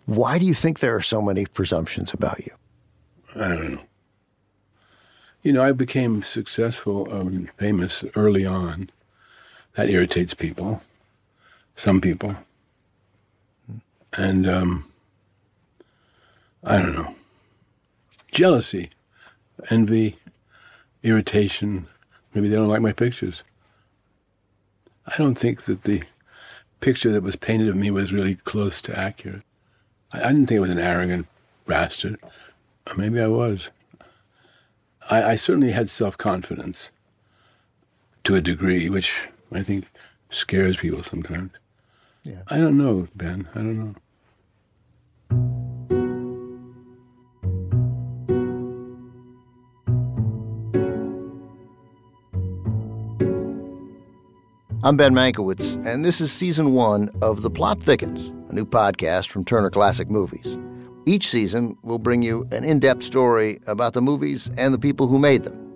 Why do you think there are so many presumptions about you? I don't know. You know, I became successful and famous early on. That irritates people, some people. And, I don't know. Jealousy, envy, irritation. Maybe they don't like my pictures. I don't think that the picture that was painted of me was really close to accurate. I didn't think I was an arrogant bastard. Or maybe I was. I certainly had self-confidence to a degree, which I think scares people sometimes. Yeah. I don't know, Ben. I don't know. I'm Ben Mankiewicz, and this is Season 1 of The Plot Thickens, a new podcast from Turner Classic Movies. Each season, we'll bring you an in-depth story about the movies and the people who made them.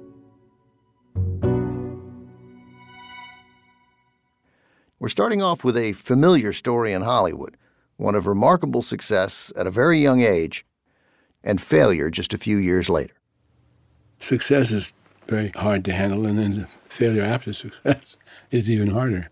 We're starting off with a familiar story in Hollywood, one of remarkable success at a very young age and failure just a few years later. Success is very hard to handle, and then failure after success is even harder.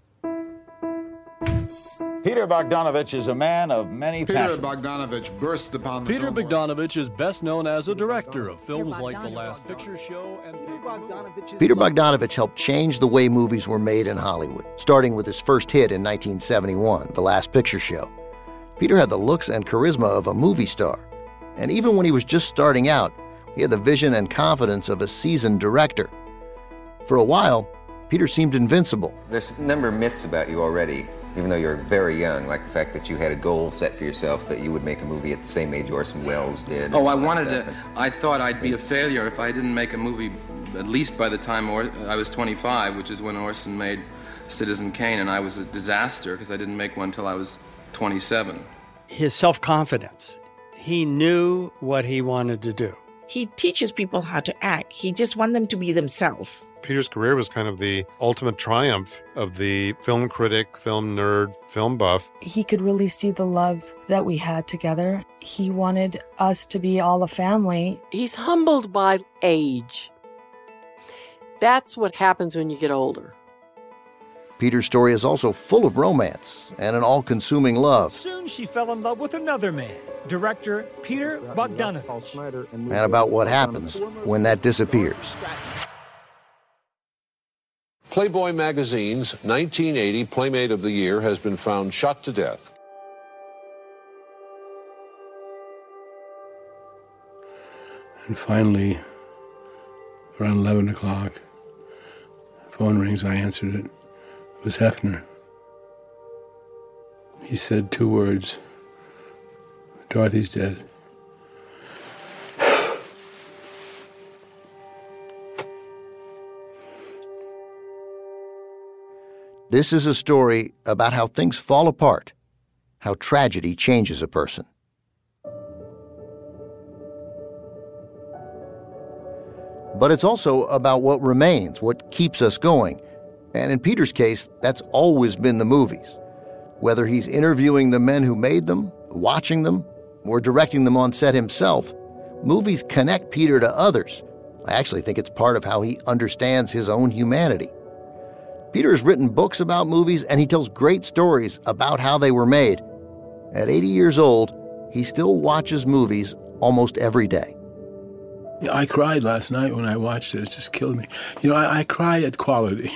Peter Bogdanovich is a man of many passions. Peter Bogdanovich burst upon the Peter film world. Bogdanovich is best known as a director of films like The Last Picture Show and Peter Bogdanovich helped change the way movies were made in Hollywood, starting with his first hit in 1971, The Last Picture Show. Peter had the looks and charisma of a movie star. And even when he was just starting out, he had the vision and confidence of a seasoned director. For a while, Peter seemed invincible. There's a number of myths about you already, even though you're very young, like the fact that you had a goal set for yourself that you would make a movie at the same age Orson Welles did. Oh, I thought I'd be a failure if I didn't make a movie at least by the time I was 25, which is when Orson made Citizen Kane, and I was a disaster because I didn't make one until I was 27. His self-confidence. He knew what he wanted to do. He teaches people how to act. He just wants them to be themselves. Peter's career was kind of the ultimate triumph of the film critic, film nerd, film buff. He could really see the love that we had together. He wanted us to be all a family. He's humbled by age. That's what happens when you get older. Peter's story is also full of romance and an all-consuming love. Soon she fell in love with another man, director Peter Bogdanovich. And about what happens when that disappears. Playboy magazine's 1980 Playmate of the Year has been found shot to death. And finally, around 11 o'clock, phone rings, I answered it. It was Hefner. He said 2 words, Dorothy's dead. This is a story about how things fall apart, how tragedy changes a person. But it's also about what remains, what keeps us going. And in Peter's case, that's always been the movies. Whether he's interviewing the men who made them, watching them, or directing them on set himself, movies connect Peter to others. I actually think it's part of how he understands his own humanity. Peter has written books about movies, and he tells great stories about how they were made. At 80 years old, he still watches movies almost every day. Yeah, I cried last night when I watched it. It just killed me. You know, I cry at quality.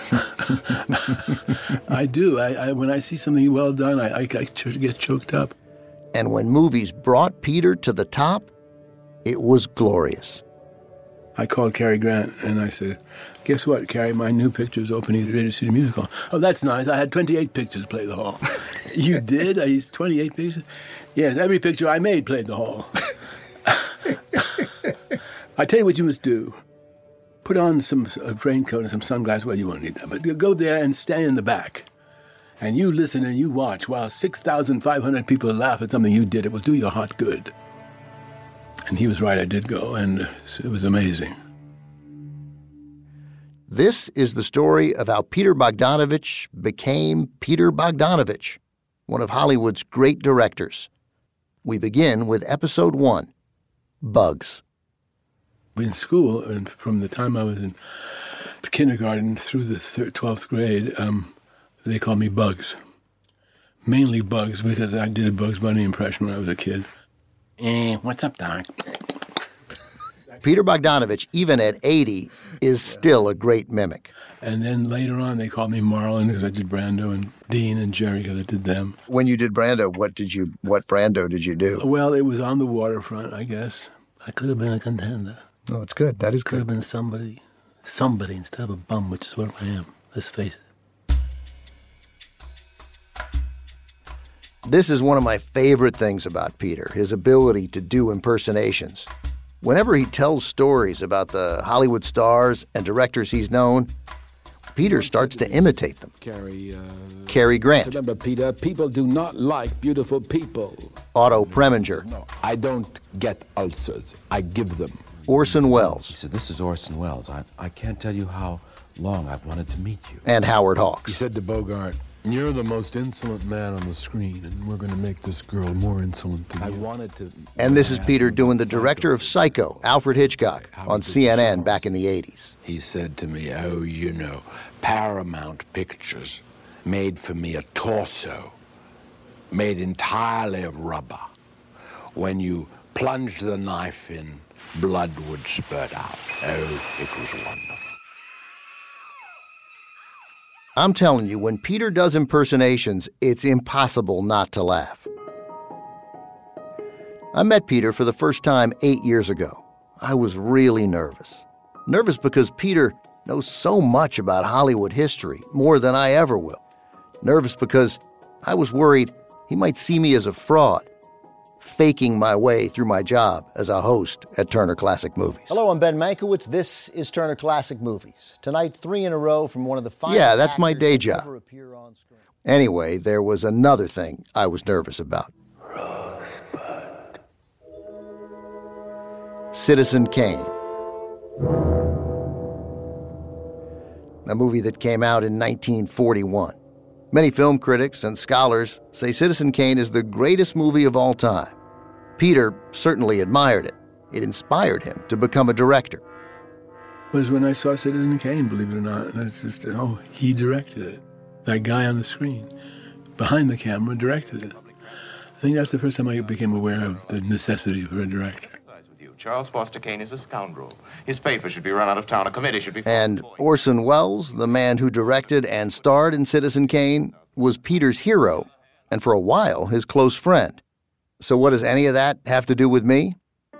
I do. When I see something well done, I get choked up. And when movies brought Peter to the top, it was glorious. I called Cary Grant and I said, guess what, Cary, my new picture's opening at the Radio City Music Hall. Oh, that's nice. I had 28 pictures play the hall. You did? I used 28 pictures? Yes, every picture I made played the hall. I tell you what you must do. Put on a raincoat and some sunglasses. Well, you won't need that, but go there and stand in the back. And you listen and you watch while 6,500 people laugh at something you did. It will do your heart good. And he was right, I did go, and it was amazing. This is the story of how Peter Bogdanovich became Peter Bogdanovich, one of Hollywood's great directors. we begin with episode 1, Bugs. In school, and from the time I was in kindergarten through the 12th grade, they called me Bugs. Mainly Bugs, because I did a Bugs Bunny impression when I was a kid. What's up, Doc? Peter Bogdanovich, even at 80, is still a great mimic. And then later on, they called me Marlon because I did Brando, and Dean and Jerry because I did them. When you did Brando, what Brando did you do? Well, it was on the waterfront, I guess. I could have been a contender. Oh, it's good. That is good. Could have been somebody instead of a bum, which is what I am. Let's face it. This is one of my favorite things about Peter, his ability to do impersonations. Whenever he tells stories about the Hollywood stars and directors he's known, Peter starts to imitate them. Cary Grant. Remember, Peter, people do not like beautiful people. Otto Preminger. No, I don't get ulcers. I give them. Orson Welles. He said, "This is Orson Welles. I can't tell you how long I've wanted to meet you." And Howard Hawks. He said to Bogart, "You're the most insolent man on the screen, and we're going to make this girl more insolent than you." I wanted to. And this is Peter doing the director of Psycho, Alfred Hitchcock, on CNN back in the 80s. He said to me, "Oh, you know, Paramount Pictures made for me a torso made entirely of rubber. When you plunged the knife in, blood would spurt out. Oh, it was wonderful." I'm telling you, when Peter does impersonations, it's impossible not to laugh. I met Peter for the first time 8 years ago. I was really nervous. Nervous because Peter knows so much about Hollywood history, more than I ever will. Nervous because I was worried he might see me as a fraud, faking my way through my job as a host at Turner Classic Movies. Hello, I'm Ben Mankiewicz. This is Turner Classic Movies. Tonight, 3 in a row from one of the finest. Yeah, that's my day job. Anyway, there was another thing I was nervous about. Rosebud. Citizen Kane. A movie that came out in 1941. Many film critics and scholars say Citizen Kane is the greatest movie of all time. Peter certainly admired it. It inspired him to become a director. It was when I saw Citizen Kane, believe it or not, and it's just, he directed it. That guy on the screen, behind the camera, directed it. I think that's the first time I became aware of the necessity for a director. Charles Foster Kane is a scoundrel. His paper should be run out of town. A committee should be... And Orson Welles, the man who directed and starred in Citizen Kane, was Peter's hero, and for a while, his close friend. So what does any of that have to do with me?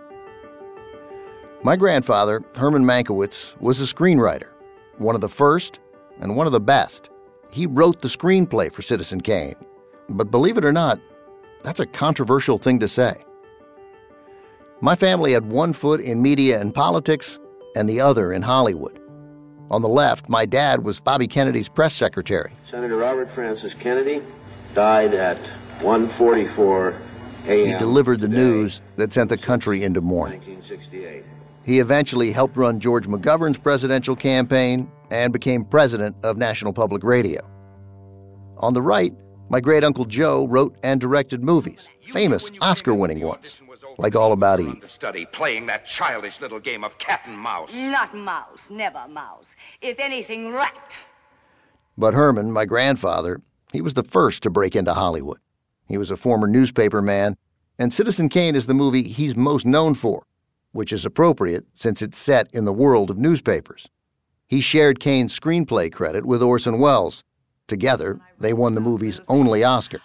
My grandfather, Herman Mankiewicz, was a screenwriter, one of the first and one of the best. He wrote the screenplay for Citizen Kane. But believe it or not, that's a controversial thing to say. My family had one foot in media and politics and the other in Hollywood. On the left, my dad was Bobby Kennedy's press secretary. Senator Robert Francis Kennedy died at 1:44 a.m. He delivered the news that sent the country into mourning. 1968. He eventually helped run George McGovern's presidential campaign and became president of National Public Radio. On the right, my great-uncle Joe wrote and directed movies, famous Oscar-winning ones, like All About Eve. Study playing that childish little game of cat and mouse. Not mouse, never mouse. If anything, rat. But Herman, my grandfather, he was the first to break into Hollywood. He was a former newspaper man, and Citizen Kane is the movie he's most known for, which is appropriate since it's set in the world of newspapers. He shared Kane's screenplay credit with Orson Welles. Together, they won the movie's only Oscar.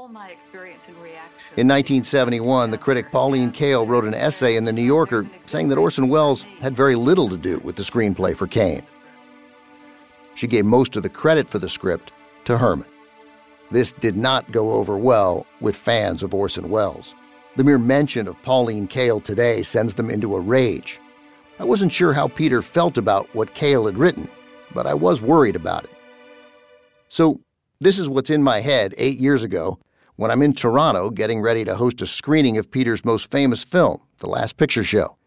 In 1971, the critic Pauline Kael wrote an essay in The New Yorker saying that Orson Welles had very little to do with the screenplay for Kane. She gave most of the credit for the script to Herman. This did not go over well with fans of Orson Welles. The mere mention of Pauline Kael today sends them into a rage. I wasn't sure how Peter felt about what Kael had written, but I was worried about it. So this is what's in my head 8 years ago when I'm in Toronto getting ready to host a screening of Peter's most famous film, The Last Picture Show.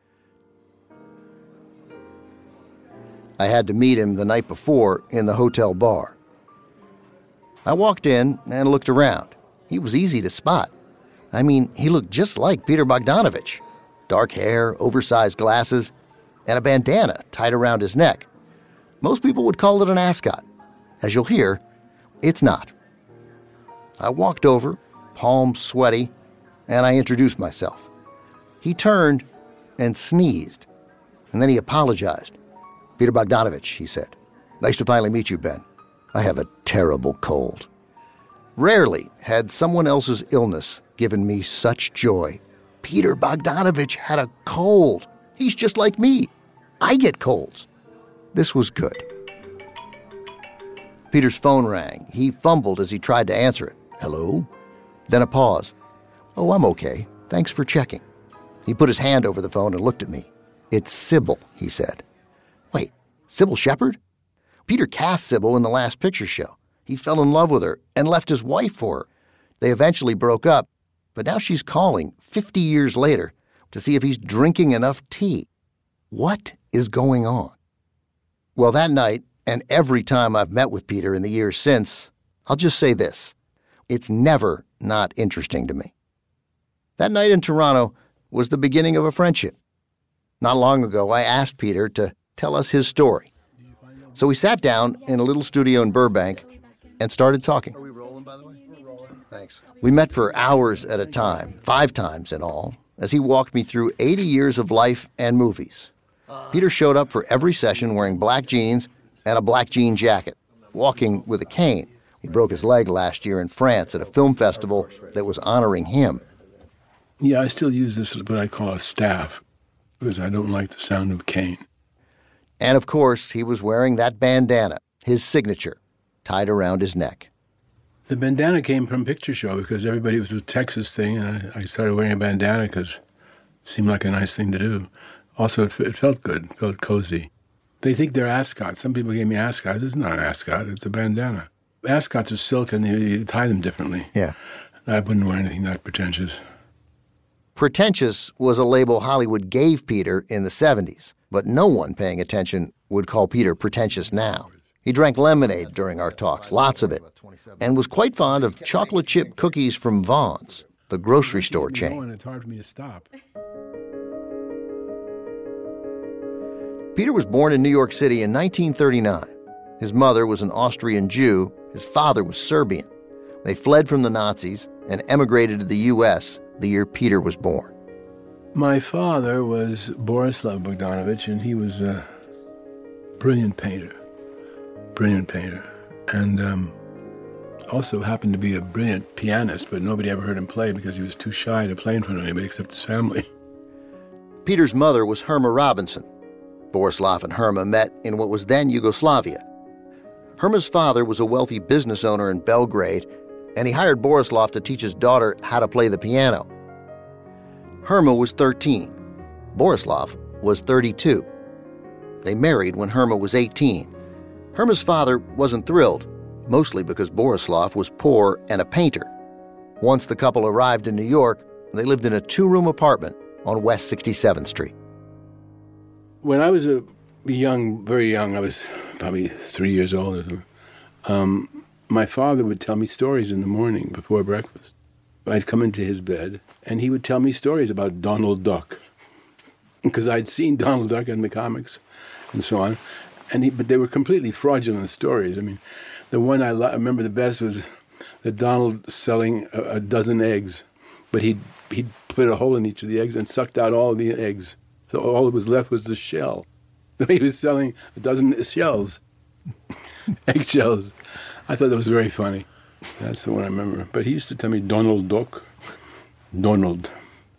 I had to meet him the night before in the hotel bar. I walked in and looked around. He was easy to spot. I mean, he looked just like Peter Bogdanovich. Dark hair, oversized glasses, and a bandana tied around his neck. Most people would call it an ascot. As you'll hear, it's not. I walked over, palms sweaty, and I introduced myself. He turned and sneezed, and then he apologized. "Peter Bogdanovich," he said. "Nice to finally meet you, Ben. I have a terrible cold." Rarely had someone else's illness given me such joy. Peter Bogdanovich had a cold. He's just like me. I get colds. This was good. Peter's phone rang. He fumbled as he tried to answer it. "Hello?" Then a pause. "Oh, I'm okay. Thanks for checking." He put his hand over the phone and looked at me. "It's Sybil," he said. "Wait, Sybil Shepherd?" Peter cast Sybil in the last picture show. He fell in love with her and left his wife for her. They eventually broke up, but now she's calling 50 years later to see if he's drinking enough tea. What is going on? Well, that night, and every time I've met with Peter in the years since, I'll just say this. It's never not interesting to me. That night in Toronto was the beginning of a friendship. Not long ago, I asked Peter to tell us his story. So we sat down in a little studio in Burbank and started talking. Are we rolling, by the way? We're rolling. Thanks. We met for hours at a time, 5 times in all, as he walked me through 80 years of life and movies. Peter showed up for every session wearing black jeans and a black jean jacket, walking with a cane. He broke his leg last year in France at a film festival that was honoring him. Yeah, I still use this as what I call a staff, because I don't like the sound of cane. And of course, he was wearing that bandana, his signature, tied around his neck. The bandana came from Picture Show because everybody was a Texas thing, and I started wearing a bandana because it seemed like a nice thing to do. Also, it felt good, it felt cozy. They think they're ascots. Some people gave me ascots. It's not an ascot, it's a bandana. Ascots are silk and you tie them differently. Yeah. I wouldn't wear anything that pretentious. Pretentious was a label Hollywood gave Peter in the 70s, but no one paying attention would call Peter pretentious now. He drank lemonade during our talks, lots of it, and was quite fond of chocolate chip cookies from Vons, the grocery store chain. It's hard for me to stop. Peter was born in New York City in 1939. His mother was an Austrian Jew. His father was Serbian. They fled from the Nazis and emigrated to the U.S. the year Peter was born. My father was Borislav Bogdanovich, and he was a brilliant painter, and also happened to be a brilliant pianist, but nobody ever heard him play because he was too shy to play in front of anybody except his family. Peter's mother was Herma Robinson. Borislav and Herma met in what was then Yugoslavia. Herma's father was a wealthy business owner in Belgrade, and he hired Borislav to teach his daughter how to play the piano. Herma was 13. Borislav was 32. They married when Herma was 18. Herma's father wasn't thrilled, mostly because Borislav was poor and a painter. Once the couple arrived in New York, they lived in a 2-room apartment on West 67th Street. When I was very young, I was probably 3 years old, my father would tell me stories in the morning before breakfast. I'd come into his bed, and he would tell me stories about Donald Duck, because I'd seen Donald Duck in the comics and so on. But they were completely fraudulent stories. I mean, the one I remember the best was that Donald selling a dozen eggs, but he'd put a hole in each of the eggs and sucked out all the eggs. So all that was left was the shell. He was selling a dozen shells, eggshells. I thought that was very funny. That's the one I remember. But he used to tell me Donald Duck. Donald.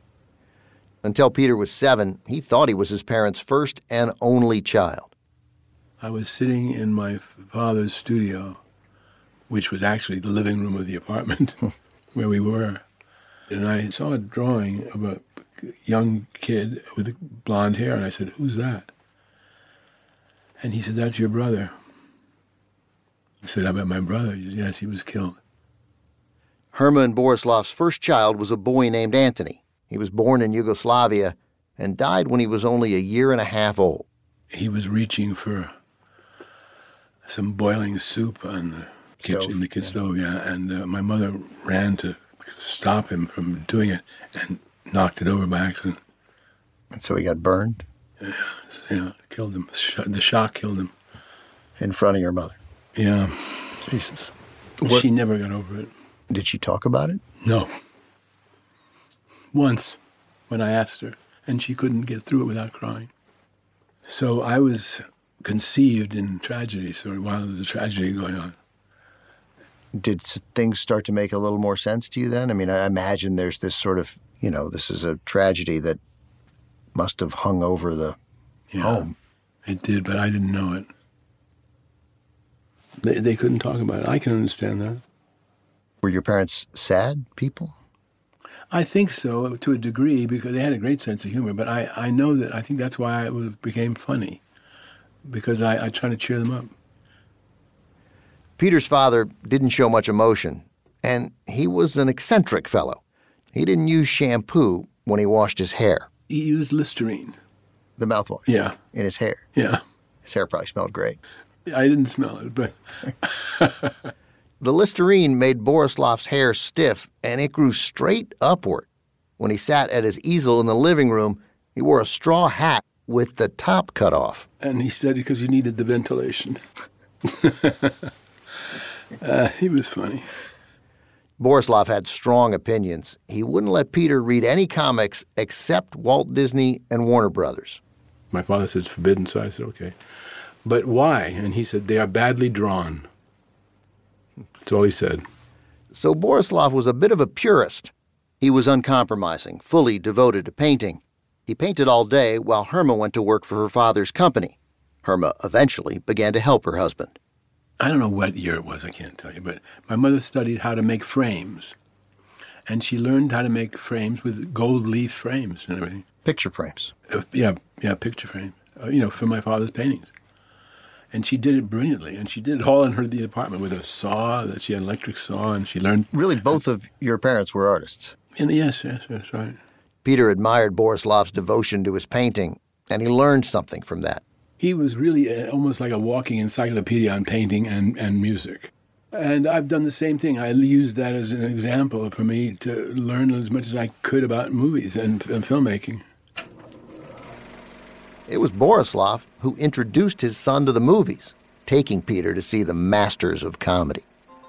Until Peter was 7, he thought he was his parents' first and only child. I was sitting in my father's studio, which was actually the living room of the apartment where we were. And I saw a drawing of a young kid with blonde hair, and I said, "Who's that?" And he said, "That's your brother." I said, "How about my brother?" He said, "Yes, he was killed." Herma and Borislav's first child was a boy named Anthony. He was born in Yugoslavia and died when he was only a year and a half old. He was reaching for some boiling soup on the kitchen, the stove, yeah. And my mother ran to stop him from doing it and knocked it over by accident. And so he got burned? Yeah, killed him. The shock killed him. In front of your mother? Yeah. Jesus. She never got over it. Did she talk about it? No. Once, when I asked her, and she couldn't get through it without crying. So I was conceived in tragedy, so while there was a tragedy going on. Did things start to make a little more sense to you then? I mean, I imagine there's this sort of, this is a tragedy that must have hung over the home. It did, but I didn't know it. They couldn't talk about it. I can understand that. Were your parents sad people? I think so, to a degree, because they had a great sense of humor. But I know that I think that's why it became funny, because I try to cheer them up. Peter's father didn't show much emotion, and he was an eccentric fellow. He didn't use shampoo when he washed his hair. He used Listerine. The mouthwash? Yeah. In his hair? Yeah. His hair probably smelled great. I didn't smell it, but... The Listerine made Borislav's hair stiff, and it grew straight upward. When he sat at his easel in the living room, he wore a straw hat with the top cut off. And he said because he needed the ventilation. He was funny. Borislav had strong opinions. He wouldn't let Peter read any comics except Walt Disney and Warner Brothers. My father said it's forbidden, so I said, okay. But why? And he said, they are badly drawn. That's all he said. So Borislav was a bit of a purist. He was uncompromising, fully devoted to painting. He painted all day while Herma went to work for her father's company. Herma eventually began to help her husband. I don't know what year it was, I can't tell you, but my mother studied how to make frames. And she learned how to make frames with gold leaf frames and everything. Picture frames? Yeah, picture frames, for my father's paintings. And she did it brilliantly, and she did it all in the apartment with a saw, that she had an electric saw, and she learned... Really, both of your parents were artists? Yes, right. Peter admired Borislav's devotion to his painting, and he learned something from that. He was really almost like a walking encyclopedia on painting and music. And I've done the same thing. I used that as an example for me to learn as much as I could about movies and filmmaking. It was Borislav who introduced his son to the movies, taking Peter to see the masters of comedy.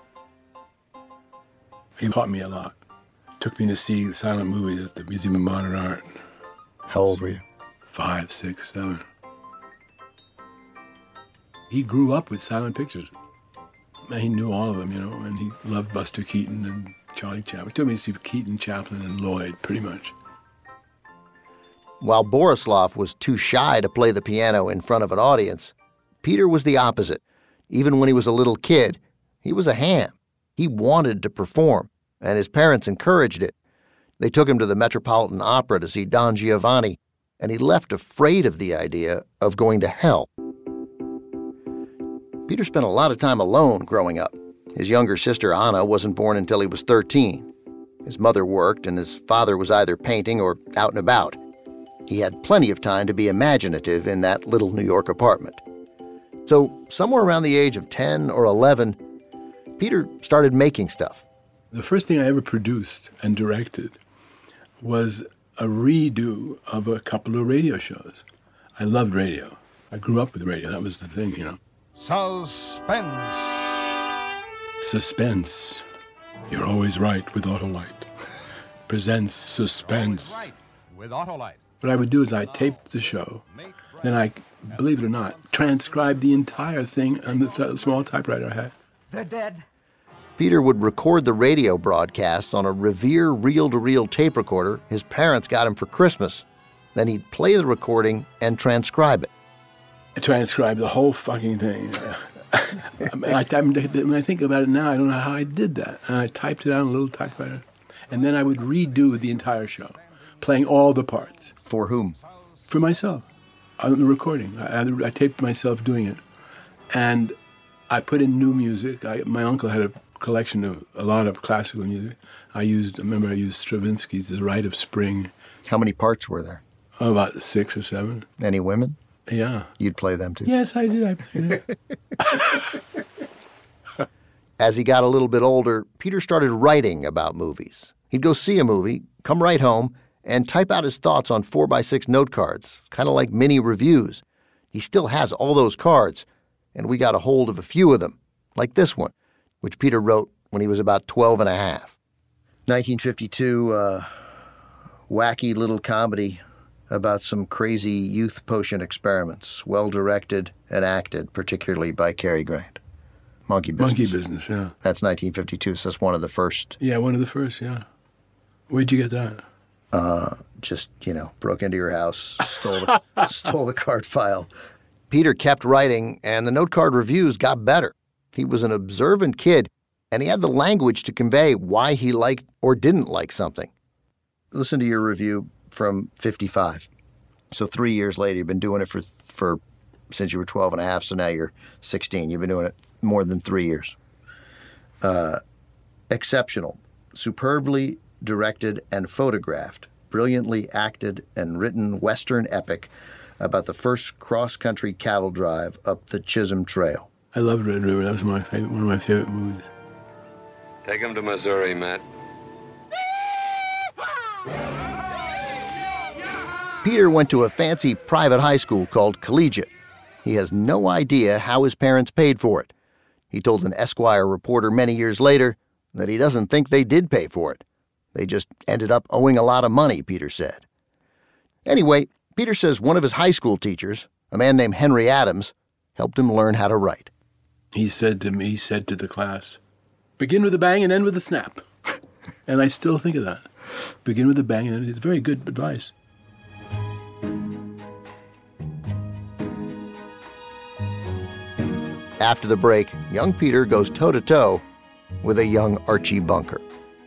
He taught me a lot. Took me to see silent movies at the Museum of Modern Art. How old were you? 5, 6, 7. He grew up with silent pictures. He knew all of them, and he loved Buster Keaton and Charlie Chaplin. He took me to see Keaton, Chaplin, and Lloyd, pretty much. While Borislav was too shy to play the piano in front of an audience, Peter was the opposite. Even when he was a little kid, he was a ham. He wanted to perform, and his parents encouraged it. They took him to the Metropolitan Opera to see Don Giovanni, and he left afraid of the idea of going to hell. Peter spent a lot of time alone growing up. His younger sister, Anna, wasn't born until he was 13. His mother worked, and his father was either painting or out and about. He had plenty of time to be imaginative in that little New York apartment. So somewhere around the age of 10 or 11, Peter started making stuff. The first thing I ever produced and directed was a redo of a couple of radio shows. I loved radio. I grew up with radio. That was the thing, Suspense. Suspense. You're always right with Autolite. Presents Suspense. Right with Autolite. What I would do is I taped the show, then I, believe it or not, transcribed the entire thing on the small typewriter I had. They're dead. Peter would record the radio broadcast on a Revere reel-to-reel tape recorder his parents got him for Christmas. Then he'd play the recording and transcribe it. I transcribed the whole fucking thing. When I think about it now, I don't know how I did that. And I typed it out on a little typewriter. And then I would redo the entire show, playing all the parts. For whom? For myself, on the recording. I taped myself doing it. And I put in new music. My uncle had a collection of a lot of classical music. I used Stravinsky's The Rite of Spring. How many parts were there? Oh, about 6 or 7. Any women? Yeah. You'd play them too? Yes, I did. I played them. As he got a little bit older, Peter started writing about movies. He'd go see a movie, come right home, and type out his thoughts on 4x6 note cards, kind of like mini reviews. He still has all those cards, and we got a hold of a few of them, like this one, which Peter wrote when he was about 12 and a half. 1952, wacky little comedy about some crazy youth potion experiments, well-directed and acted, particularly by Cary Grant. Monkey Business. Monkey Business, yeah. That's 1952, so that's one of the first. Yeah, one of the first, yeah. Where'd you get that? Just, broke into your house, stole the card file. Peter kept writing, and the note card reviews got better. He was an observant kid, and he had the language to convey why he liked or didn't like something. Listen to your review from 55. So 3 years later, you've been doing it for since you were 12 and a half, so now you're 16. You've been doing it more than 3 years. Exceptional. Superbly directed and photographed. Brilliantly acted and written Western epic about the first cross-country cattle drive up the Chisholm Trail. I loved Red River. That was one of my favorite movies. Take him to Missouri, Matt. Peter went to a fancy private high school called Collegiate. He has no idea how his parents paid for it. He told an Esquire reporter many years later that he doesn't think they did pay for it. They just ended up owing a lot of money, Peter said. Anyway, Peter says one of his high school teachers, a man named Henry Adams, helped him learn how to write. He said to the class, begin with a bang and end with a snap. And I still think of that. Begin with a bang and end. It's very good advice. After the break, young Peter goes toe-to-toe with a young Archie Bunker.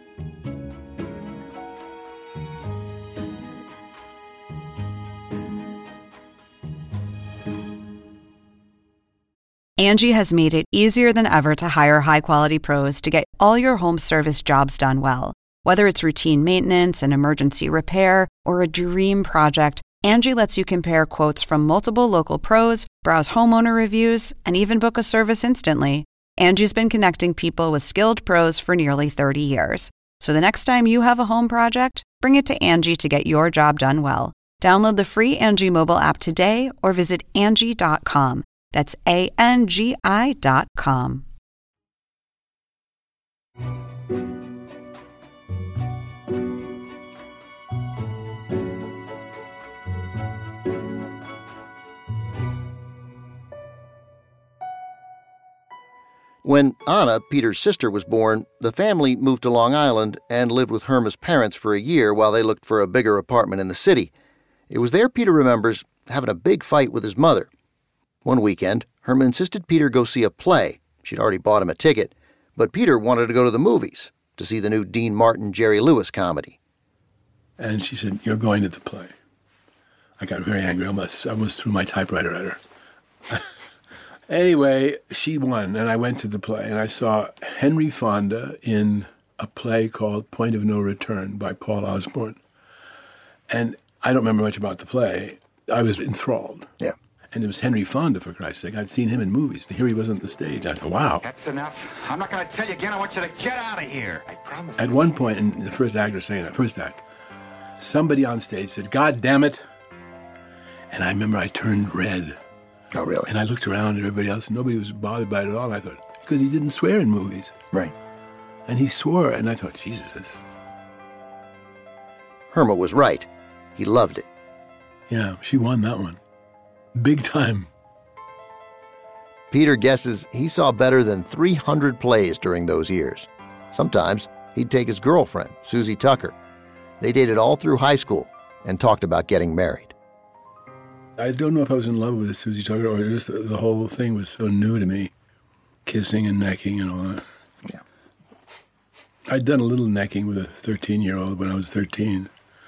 Angie has made it easier than ever to hire high-quality pros to get all your home service jobs done well. Whether it's routine maintenance, an emergency repair, or a dream project, Angie lets you compare quotes from multiple local pros, browse homeowner reviews, and even book a service instantly. Angie's been connecting people with skilled pros for nearly 30 years. So the next time you have a home project, bring it to Angie to get your job done well. Download the free Angie mobile app today or visit Angie.com. That's ANGI.com. When Anna, Peter's sister, was born, the family moved to Long Island and lived with Herma's parents for a year while they looked for a bigger apartment in the city. It was there Peter remembers having a big fight with his mother. One weekend, Herma insisted Peter go see a play. She'd already bought him a ticket, but Peter wanted to go to the movies to see the new Dean Martin, Jerry Lewis comedy. And she said, you're going to the play. I got very angry. I almost threw my typewriter at her. Anyway, she won, and I went to the play, and I saw Henry Fonda in a play called Point of No Return by Paul Osborne. And I don't remember much about the play. I was enthralled. Yeah. And it was Henry Fonda, for Christ's sake. I'd seen him in movies, and here he was on the stage. I thought, wow. That's enough. I'm not going to tell you again. I want you to get out of here. I promise. At one point, in the first act, somebody on stage said, God damn it. And I remember I turned red. Oh, really? And I looked around at everybody else, and nobody was bothered by it at all. I thought, because he didn't swear in movies. Right. And he swore, and I thought, Jesus. Herma was right. He loved it. Yeah, she won that one. Big time. Peter guesses he saw better than 300 plays during those years. Sometimes he'd take his girlfriend, Susie Tucker. They dated all through high school and talked about getting married. I don't know if I was in love with Susie Tucker or just the whole thing was so new to me. Kissing and necking and all that. Yeah. I'd done a little necking with a 13-year-old when I was 13.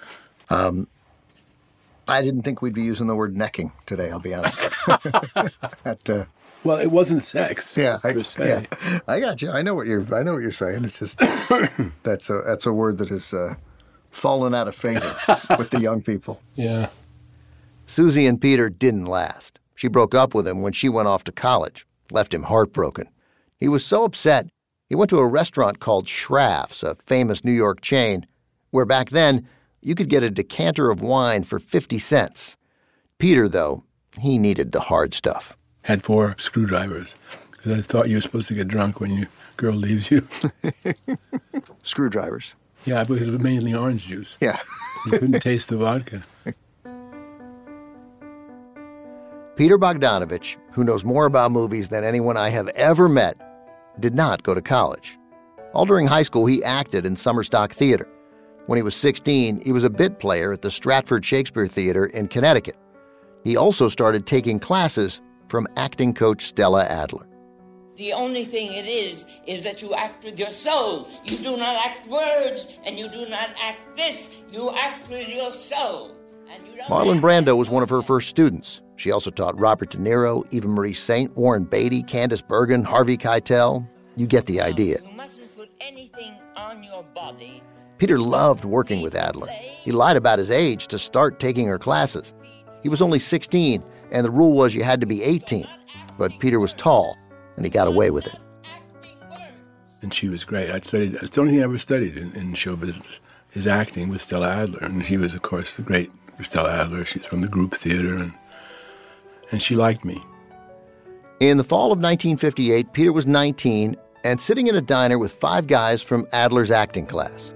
I didn't think we'd be using the word necking today, I'll be honest. Well, it wasn't sex. Yeah, per se. I got you. I know what you're saying. It's just that's a word that has fallen out of favor with the young people. Yeah. Susie and Peter didn't last. She broke up with him when she went off to college, left him heartbroken. He was so upset, He went to a restaurant called Schraff's, a famous New York chain, where back then you could get a decanter of wine for 50 cents. Peter, though, he needed the hard stuff. Had 4 screwdrivers, because I thought you were supposed to get drunk when your girl leaves you. Screwdrivers? Yeah, because it was mainly orange juice. Yeah. You couldn't taste the vodka. Peter Bogdanovich, who knows more about movies than anyone I have ever met, did not go to college. All during high school, he acted in summer stock theater. When he was 16, he was a bit player at the Stratford Shakespeare Theater in Connecticut. He also started taking classes from acting coach Stella Adler. The only thing it is that you act with your soul. You do not act words, and you do not act this. You act with your soul. Marlon Brando was one of her first students. She also taught Robert De Niro, Eva Marie Saint, Warren Beatty, Candice Bergen, Harvey Keitel. You get the idea. You mustn't put anything on your body. Peter loved working with Adler. He lied about his age to start taking her classes. He was only 16, and the rule was you had to be 18. But Peter was tall, and he got away with it. And she was great. It's the only thing I ever studied in show business, is acting with Stella Adler. And she was, of course, the great Stella Adler. She's from the group theater, and she liked me. In the fall of 1958, Peter was 19 and sitting in a diner with 5 guys from Adler's acting class.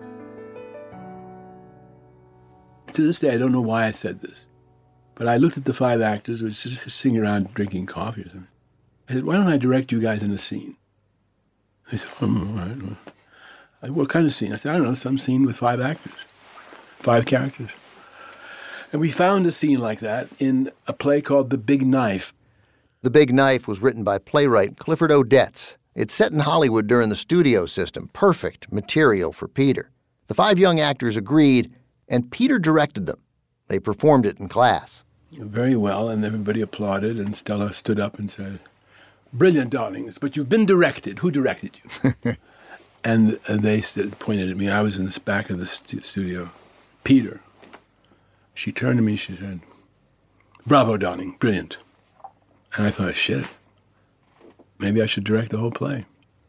To this day, I don't know why I said this, but I looked at the 5 actors who were just sitting around drinking coffee or something. I said, why don't I direct you guys in a scene? They said, all right. What kind of scene? I said, I don't know, some scene with 5 actors, 5 characters. And we found a scene like that in a play called The Big Knife. The Big Knife was written by playwright Clifford Odets. It's set in Hollywood during the studio system. Perfect material for Peter. The 5 young actors agreed, and Peter directed them. They performed it in class. Very well, and everybody applauded, and Stella stood up and said, brilliant, darlings, but you've been directed. Who directed you? And they pointed at me. I was in the back of the studio. Peter. She turned to me, she said, bravo, darling, brilliant. And I thought, shit, maybe I should direct the whole play.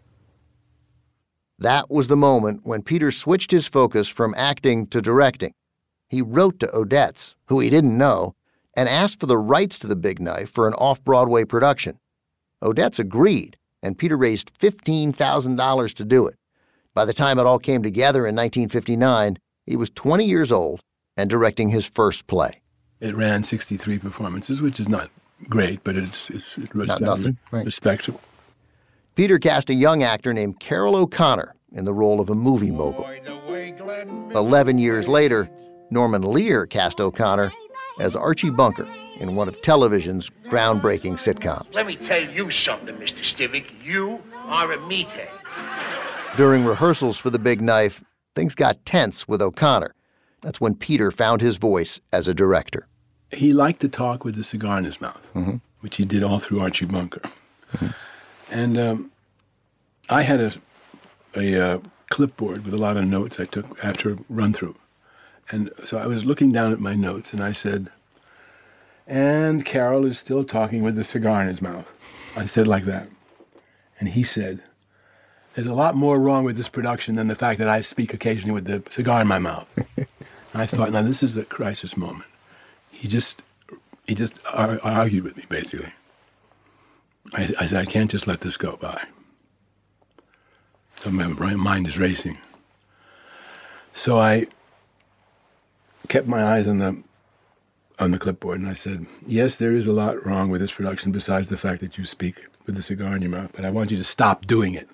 That was the moment when Peter switched his focus from acting to directing. He wrote to Odets, who he didn't know, and asked for the rights to The Big Knife for an off-Broadway production. Odets agreed, and Peter raised $15,000 to do it. By the time it all came together in 1959, he was 20 years old and directing his first play. It ran 63 performances, which is not great, but it's respectable. Peter cast a young actor named Carroll O'Connor in the role of a movie mogul. 11 years later, Norman Lear cast O'Connor as Archie Bunker in one of television's groundbreaking sitcoms. Let me tell you something, Mr. Stivic. You are a meathead. During rehearsals for The Big Knife, things got tense with O'Connor. That's when Peter found his voice as a director. He liked to talk with the cigar in his mouth, which he did all through Archie Bunker. And I had a clipboard with a lot of notes I took after a run-through. And so I was looking down at my notes, and I said, and Carroll is still talking with the cigar in his mouth. I said it like that. And he said, there's a lot more wrong with this production than the fact that I speak occasionally with the cigar in my mouth. I thought, now this is the crisis moment. He just argued with me, basically. I said, I can't just let this go by. So my mind is racing. So I kept my eyes on the clipboard, and I said, yes, there is a lot wrong with this production besides the fact that you speak with the cigar in your mouth, but I want you to stop doing it.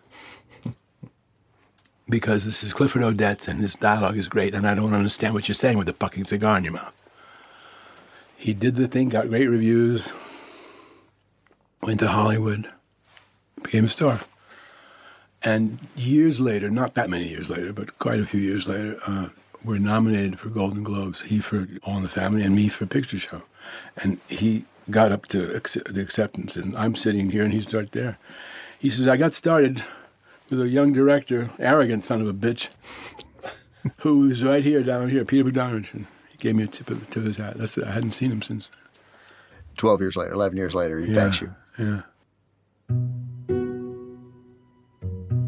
Because this is Clifford Odets, and his dialogue is great, and I don't understand what you're saying with the fucking cigar in your mouth. He did the thing, got great reviews, went to Hollywood, became a star. And years later, not that many years later, but quite a few years later, we're nominated for Golden Globes, he for All in the Family and me for Picture Show. And he got up to the acceptance, and I'm sitting here, and he's right there. He says, I got started with a young director, arrogant son of a bitch, who's right here, down here, Peter Bogdanovich. And he gave me a tip of his hat. I hadn't seen him since then. 12 years later, 11 years later, he thanks you. Yeah.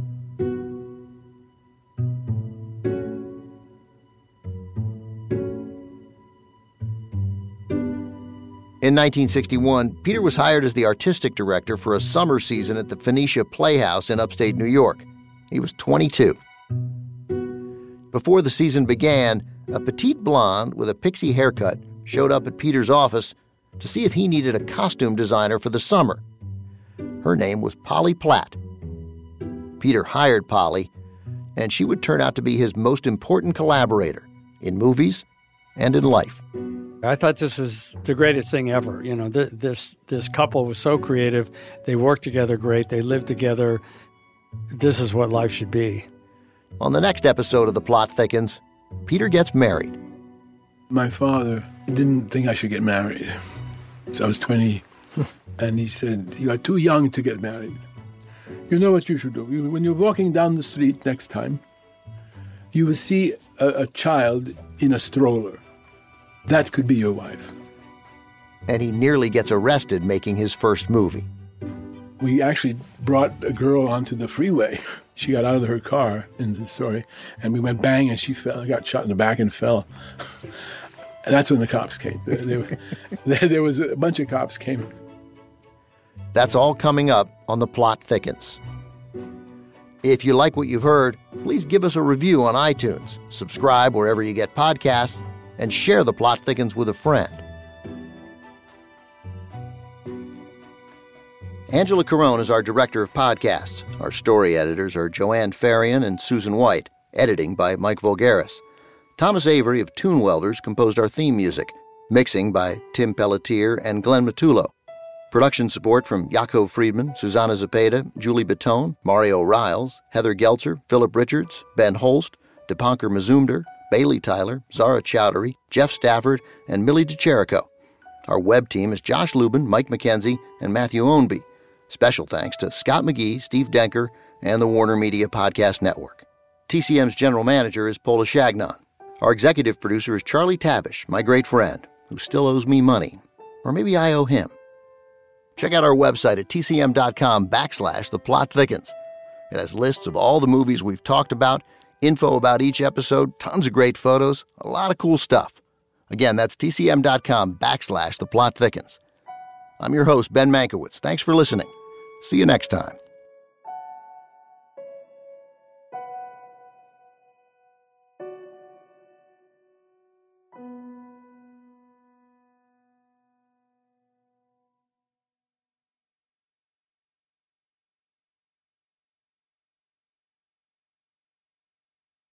In 1961, Peter was hired as the artistic director for a summer season at the Phoenicia Playhouse in upstate New York. He was 22. Before the season began, a petite blonde with a pixie haircut showed up at Peter's office to see if he needed a costume designer for the summer. Her name was Polly Platt. Peter hired Polly, and she would turn out to be his most important collaborator in movies and in life. I thought this was the greatest thing ever. You know, this couple was so creative. They worked together great. They lived together. This is what life should be. On the next episode of The Plot Thickens, Peter gets married. My father didn't think I should get married. So I was 20, and he said, "You are too young to get married. You know what you should do? When you're walking down the street next time, you will see a child in a stroller. That could be your wife." And he nearly gets arrested making his first movie. We actually brought a girl onto the freeway. She got out of her car in the story, and we went bang, and she got shot in the back and fell. And that's when the cops came. There was a bunch of cops came. That's all coming up on The Plot Thickens. If you like what you've heard, please give us a review on iTunes, subscribe wherever you get podcasts, and share The Plot Thickens with a friend. Angela Carone is our director of podcasts. Our story editors are Joanne Farian and Susan White, editing by Mike Voulgaris. Thomas Avery of Tune Welders composed our theme music, mixing by Tim Pelletier and Glenn Matullo. Production support from Yaakov Friedman, Susanna Zepeda, Julie Baton, Mario Riles, Heather Geltzer, Philip Richards, Ben Holst, Dipankar Mazumdar, Bailey Tyler, Zara Chowdhury, Jeff Stafford, and Millie DeCherico. Our web team is Josh Lubin, Mike McKenzie, and Matthew Ownby. Special thanks to Scott McGee, Steve Denker, and the Warner Media Podcast Network. TCM's general manager is Paula Shagnon. Our executive producer is Charlie Tabish, my great friend, who still owes me money. Or maybe I owe him. Check out our website at tcm.com/The Plot Thickens. It has lists of all the movies we've talked about, info about each episode, tons of great photos, a lot of cool stuff. Again, that's tcm.com/The Plot Thickens. I'm your host, Ben Mankiewicz. Thanks for listening. See you next time.